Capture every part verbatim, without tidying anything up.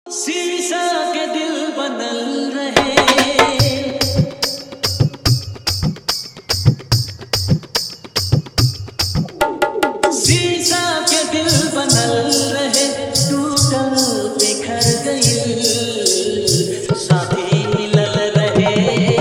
शीशा के दिल बनल रहे, शीशा के दिल बनल रहे, टूटल बिखर गइल, साथी मिलल रहे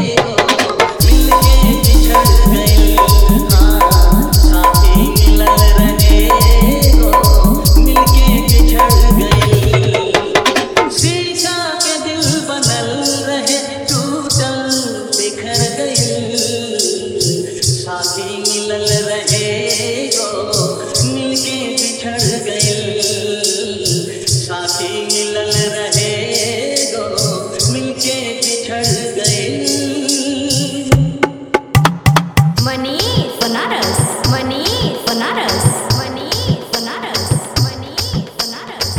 मिलके बिछड़ गइल। हाँ, साथी मिलल रहे मिलके बिछड़ गइल। शीशा के दिल बनल रहे, टूटल बिखर गइल, साथी मिलल रहे मिलके बिछड़ गइल, साथी मिलल रहे मिलके बिछड़ गइल। मनी बनारस, मनी बनारस, मनी बनारस, मनी बनारस,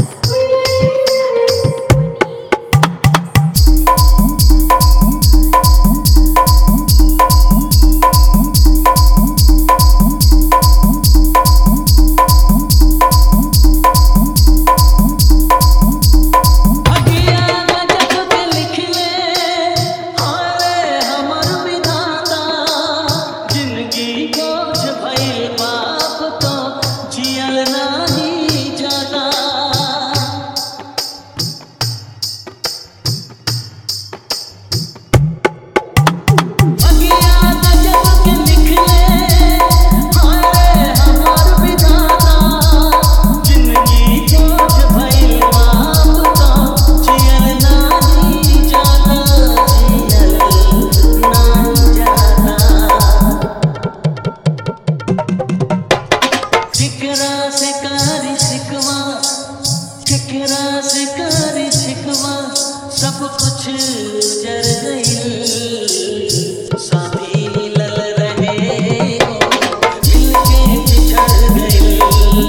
केकरा से कारी शिकवा, सब कुछ जर गइल, साथी मिलल रहे मिलके बिछड़ गइल,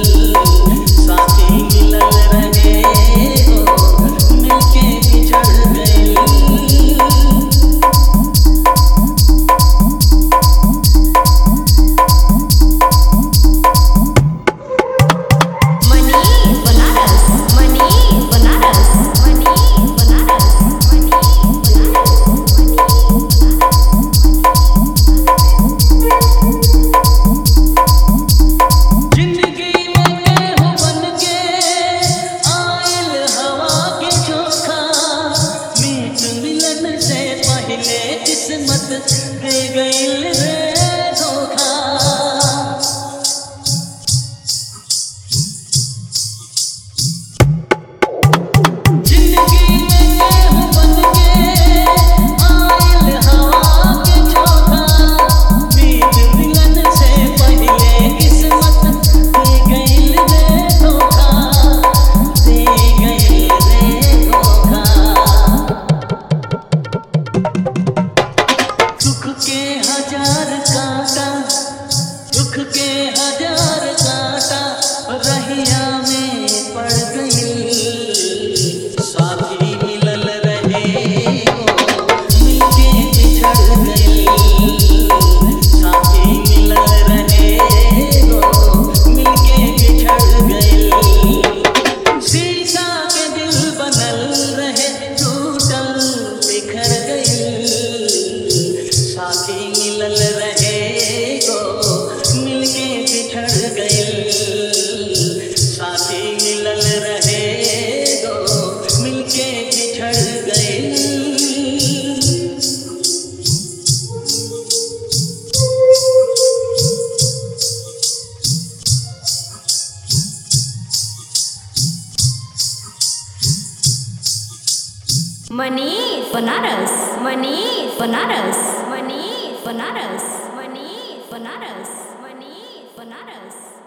साथी मिलल रहे मिलके बिछड़ गइल। किस्मत दे गइल रे धोखा, जिंदगी में केहू बनके आइल हवा के झोंका, मीत मिलन से पहिले किस्मत दे गइल रे धोखा, दे गइल रे धोखा। दुख के हजार कांटा, दुख के हजार कांटा रहिया में पड़ गइल, साथी मिलल रहे मिलके बिछड़ गइल, साथी मिलल रहे मिलके बिछड़ गइल। शीशा के दिल बनल रहे, टूटल बिखर गइल, साथी मिलल रहे मिलके बिछड़ गइल, साथी मिलल रहे मिलके बिछड़ गइल। मनी बनारस, मनी बनारस, मनी बनारस, मनी बनारस, मनी बनारस।